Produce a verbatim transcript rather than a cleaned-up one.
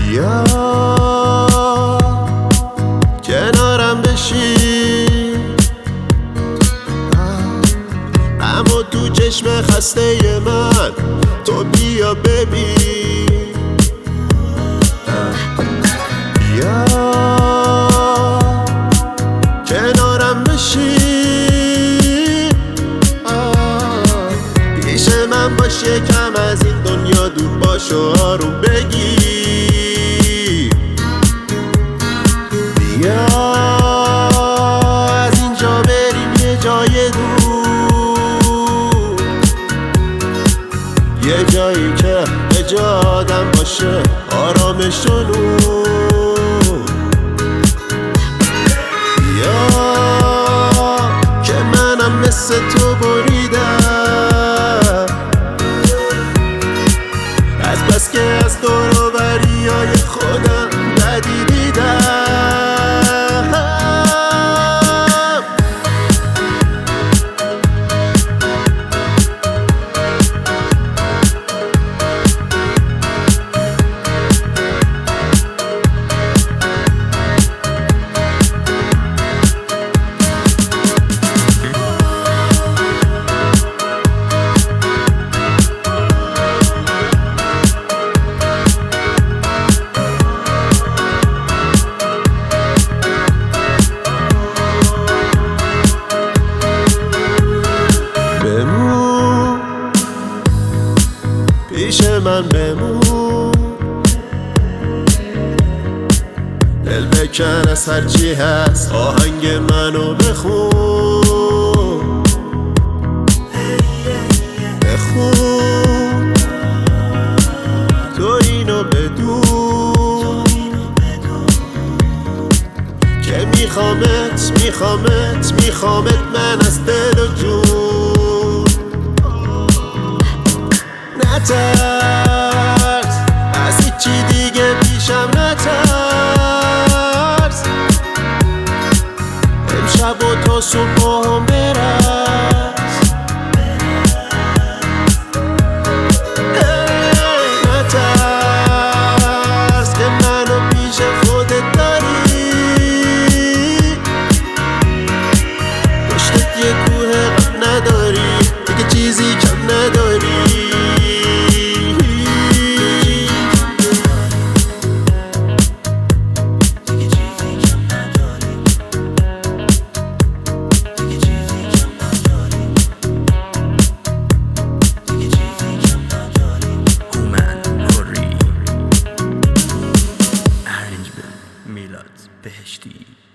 بیا کنارم بشی، اما تو چشم خسته من تو بیا ببین. بیا کنارم بشی، پیش من باش، یکم از این دنیا دور باش و آروم بگیر. بیا از اینجا بریم یه جای دور، یه جایی که به جا آدم باشه آرامش و نور. بیا که منم مثل تو بریدم، از بس که از دور و بریای خودم بدی دیدم. بمون پیش من، بمون دل بکن از هرچی هست، آهنگ منو بخون بخون تو اینو بدون که میخوامت میخوامت میخوامت من از دل و جون. نترس از هیچی دیگه پیشم نترس، امشب و تا صبح هم برس. نترس که منو پیش خودت داری، پشتت یه کوه غم نداری، دیگه چیزی کم نداری. میلاد بهشتی.